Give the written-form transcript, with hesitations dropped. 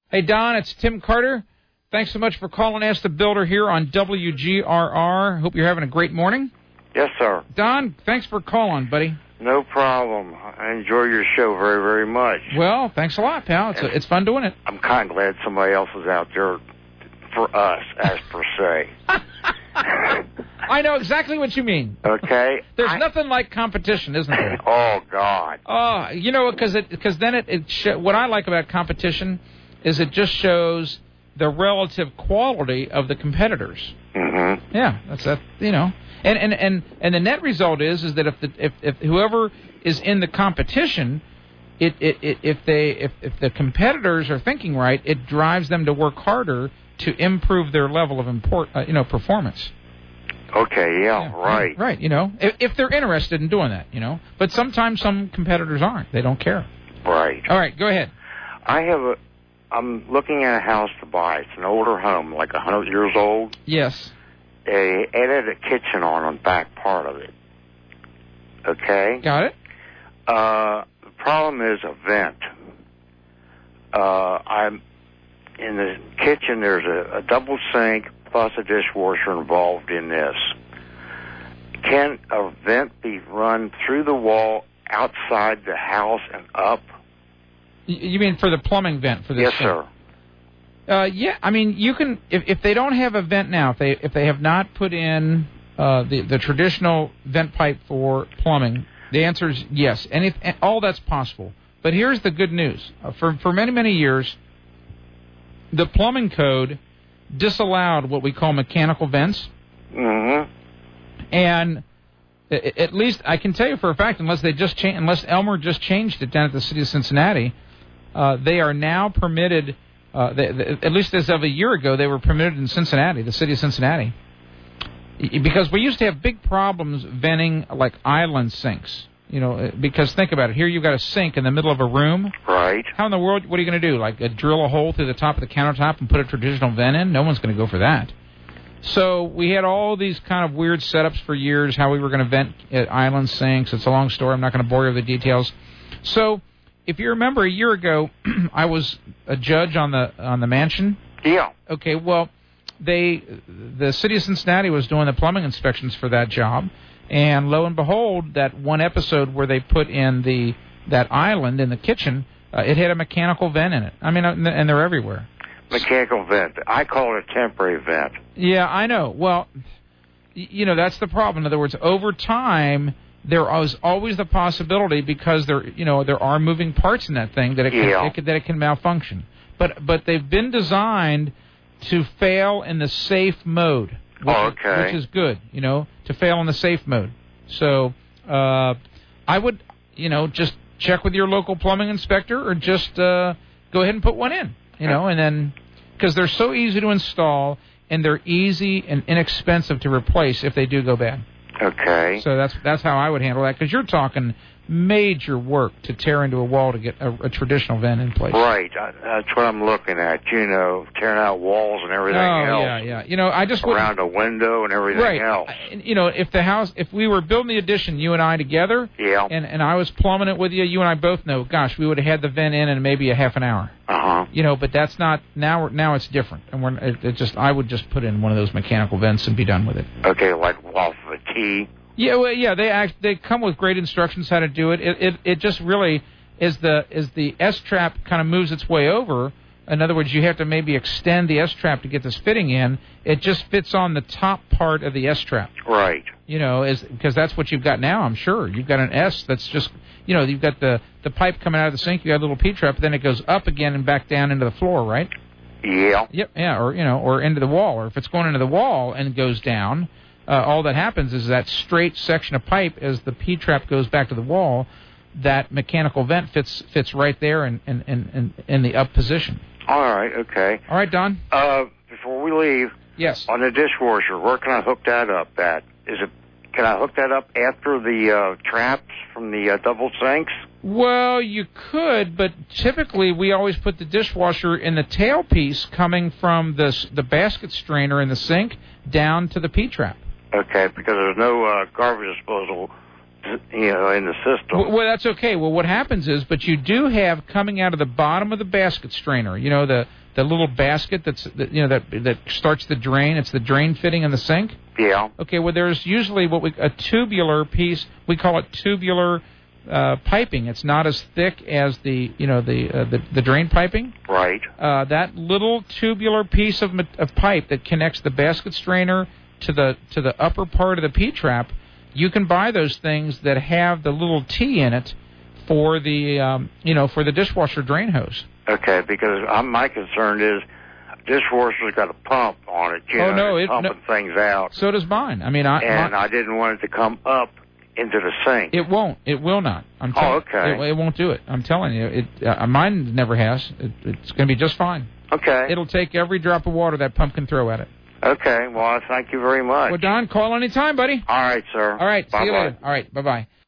Hey, Don, it's Tim Carter. Thanks so much for calling Ask the Builder here on WGRR. Hope you're having a great morning. Yes, sir. Don, thanks for calling, buddy. No problem. I enjoy your show very, very much. Well, thanks a lot, pal. It's fun doing it. I'm kind of glad somebody else is out there for us, as per se. I know exactly what you mean. Okay. There's nothing like competition, isn't there? Oh, God. Oh, you know, because then what I like about competition is it just shows the relative quality of the competitors. Mm-hmm. Yeah, that's that. You know, and the net result is that if whoever is in the competition, if the competitors are thinking right, it drives them to work harder to improve their level of performance. Okay, yeah, right. Right, you know, if they're interested in doing that, you know. But sometimes some competitors aren't. They don't care. Right. All right, go ahead. I'm looking at a house to buy. It's an older home, like 100 years old. Yes. They added a kitchen on the back part of it. Okay? Got it. The problem is a vent. I'm in the kitchen. There's a double sink plus a dishwasher involved in this. Can a vent be run through the wall outside the house and up? You mean for the plumbing vent for this? Yes, sir. Yeah, I mean, you can if they don't have a vent now, if they have not put in the traditional vent pipe for plumbing, the answer is yes, and all that's possible. But here's the good news: for many years, the plumbing code disallowed what we call mechanical vents. Mm-hmm. And at least I can tell you for a fact, unless Elmer just changed it down at the city of Cincinnati, they are now permitted. At least as of a year ago, they were permitted in Cincinnati, the city of Cincinnati, because we used to have big problems venting like island sinks. You know, because think about it. Here you've got a sink in the middle of a room. Right. How in the world? What are you going to do? Like drill a hole through the top of the countertop and put a traditional vent in? No one's going to go for that. So we had all these kind of weird setups for years. How we were going to vent at island sinks. It's a long story. I'm not going to bore you with the details. So, if you remember a year ago, I was a judge on the mansion. Yeah. Okay. Well, the city of Cincinnati was doing the plumbing inspections for that job, and lo and behold, that one episode where they put in that island in the kitchen, it had a mechanical vent in it. I mean, and they're everywhere. Mechanical vent. I call it a temporary vent. Yeah, I know. Well, you know, that's the problem. In other words, over time, there is always the possibility, because there are moving parts in that thing, that it can malfunction. But they've been designed to fail in the safe mode, which is good. You know, to fail in the safe mode. So I would, just check with your local plumbing inspector, or just go ahead and put one in. You know, and then, because they're so easy to install, and they're easy and inexpensive to replace if they do go bad. Okay. So that's how I would handle that, because you're talking major work to tear into a wall to get a traditional vent in place. Right. That's what I'm looking at, tearing out walls and everything else. Yeah. I just around a window and everything else. If we were building the addition, you and I together, and I was plumbing it with you, you and I both know, gosh, we would have had the vent in maybe a half an hour. Uh-huh. But that's not, now it's different. And I would just put in one of those mechanical vents and be done with it. Okay, like off of a T. Yeah, well, yeah, they come with great instructions how to do it. It just really is the S-trap kind of moves its way over. In other words, you have to maybe extend the S-trap to get this fitting in. It just fits on the top part of the S-trap. Right. Because that's what you've got now, I'm sure. You've got an S that's just, you've got the pipe coming out of the sink, you got a little P-trap, but then it goes up again and back down into the floor, right? Yeah. Yep, yeah, or into the wall. Or if it's going into the wall and goes down, all that happens is that straight section of pipe, as the P-trap goes back to the wall, that mechanical vent fits right there in the up position. All right, okay. All right, Don? Before we leave, yes. On the dishwasher, where can I hook that up at? Can I hook that up after the traps from the double sinks? Well, you could, but typically we always put the dishwasher in the tailpiece coming from the basket strainer in the sink down to the P-trap. Okay, because there's no garbage disposal in the system. Well, that's okay. Well, what happens is, but you do have coming out of the bottom of the basket strainer, the little basket that starts the drain. It's the drain fitting in the sink. Yeah. Okay. Well, there's usually a tubular piece. We call it tubular piping. It's not as thick as the drain piping. Right. That little tubular piece of pipe that connects the basket strainer to the upper part of the P-trap. You can buy those things that have the little T in it for the for the dishwasher drain hose. Okay, because my concern is dishwasher's got a pump on it. It's pumping things out. So does mine. I mean, I didn't want it to come up into the sink. It won't. It will not. Okay. It won't do it. I'm telling you. Mine never has. It's going to be just fine. Okay. It'll take every drop of water that pump can throw at it. Okay. Well, thank you very much. Well, Don, call anytime, buddy. All right, sir. All right. Bye-bye. See you later. All right. Bye-bye.